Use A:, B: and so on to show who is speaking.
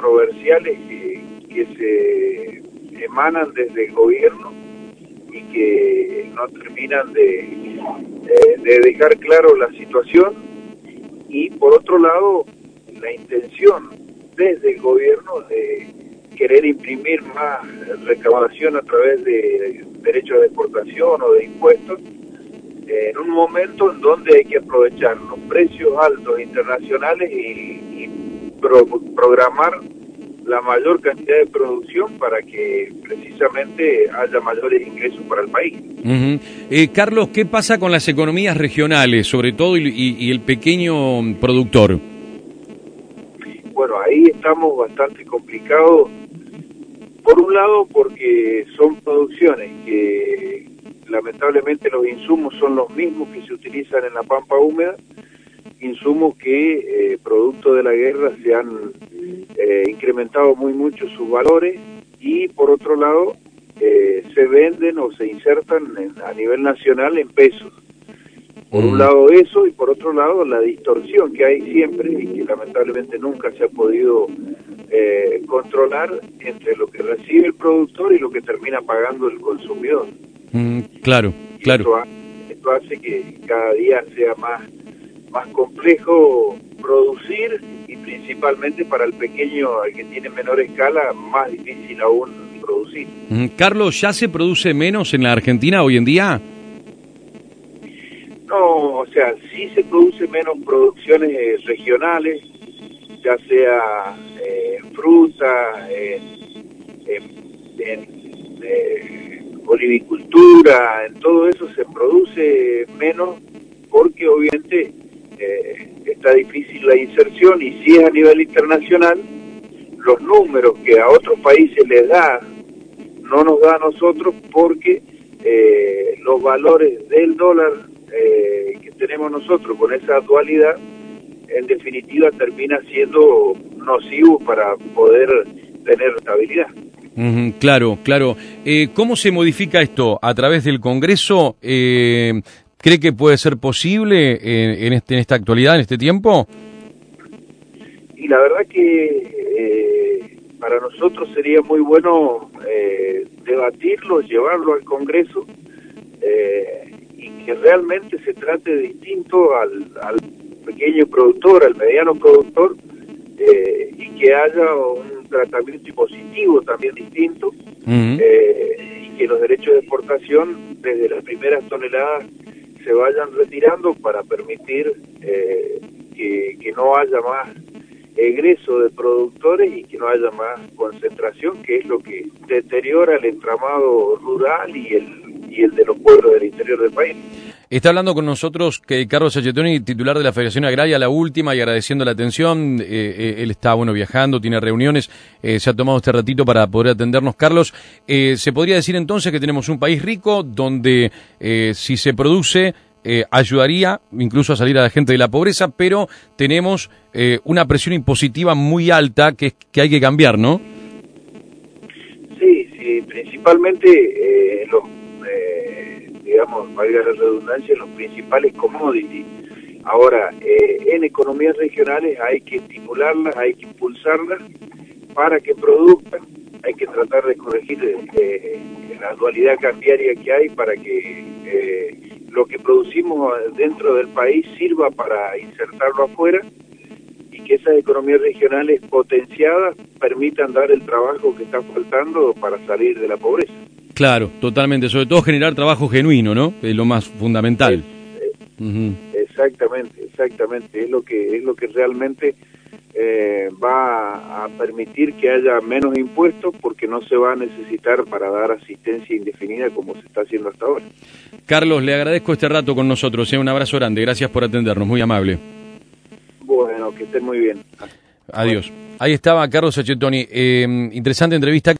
A: controversiales que se emanan desde el gobierno y que no terminan de dejar claro la situación, y por otro lado la intención desde el gobierno de querer imprimir más recaudación a través de derechos de exportación o de impuestos, en un momento en donde hay que aprovechar los precios altos internacionales y programar la mayor cantidad de producción para que precisamente haya mayores ingresos para el país.
B: Carlos, ¿qué pasa con las economías regionales, sobre todo, y el pequeño productor?
A: Bueno, ahí estamos bastante complicados. Por un lado, porque son producciones que lamentablemente los insumos son los mismos que se utilizan en la pampa húmeda, insumos que producto de la guerra se han incrementado muy mucho sus valores, y por otro lado se venden o se insertan a nivel nacional en pesos. Por un lado eso, y por otro lado la distorsión que hay siempre y que lamentablemente nunca se ha podido controlar entre lo que recibe el productor y lo que termina pagando el consumidor.
B: Claro.
A: Esto hace que cada día sea más complejo producir, y principalmente para el pequeño, al que tiene menor escala, más difícil aún producir.
B: Carlos, ¿ya se produce menos en la Argentina hoy en día?
A: No, o sea, sí se produce menos producciones regionales, ya sea fruta, olivicultura, en todo eso se produce menos porque obviamente está difícil la inserción, y si es a nivel internacional, los números que a otros países les da no nos da a nosotros, porque los valores del dólar que tenemos nosotros con esa dualidad en definitiva termina siendo nocivo para poder tener estabilidad.
B: Claro. ¿Cómo se modifica esto? ¿A través del Congreso? ¿Cree que puede ser posible en esta actualidad, en este tiempo?
A: Y la verdad que para nosotros sería muy bueno debatirlo, llevarlo al Congreso, y que realmente se trate distinto al pequeño productor, al mediano productor, y que haya un tratamiento positivo también distinto, y que los derechos de exportación desde las primeras toneladas se vayan retirando para permitir que no haya más egreso de productores y que no haya más concentración, que es lo que deteriora el entramado rural y el de los pueblos del interior del país.
B: Está hablando con nosotros Carlos Sacchettoni, titular de la Federación Agraria, la última, y agradeciendo la atención. Él está viajando, tiene reuniones, se ha tomado este ratito para poder atendernos. Carlos, ¿se podría decir entonces que tenemos un país rico donde si se produce ayudaría incluso a salir a la gente de la pobreza, pero tenemos una presión impositiva muy alta que hay que cambiar, ¿no?
A: Sí, principalmente digamos, valga la redundancia, los principales commodities. Ahora, en economías regionales hay que estimularlas, hay que impulsarlas para que produzcan, hay que tratar de corregir la dualidad cambiaria que hay para que lo que producimos dentro del país sirva para insertarlo afuera, y que esas economías regionales potenciadas permitan dar el trabajo que está faltando para salir de la pobreza.
B: Claro, totalmente, sobre todo generar trabajo genuino, ¿no? Es lo más fundamental.
A: Exactamente, es lo que realmente va a permitir que haya menos impuestos, porque no se va a necesitar para dar asistencia indefinida como se está haciendo hasta ahora.
B: Carlos, le agradezco este rato con nosotros, un abrazo grande, gracias por atendernos, muy amable.
A: Bueno, que estén muy bien.
B: Adiós. Ahí estaba Carlos Sacchettoni, interesante entrevista.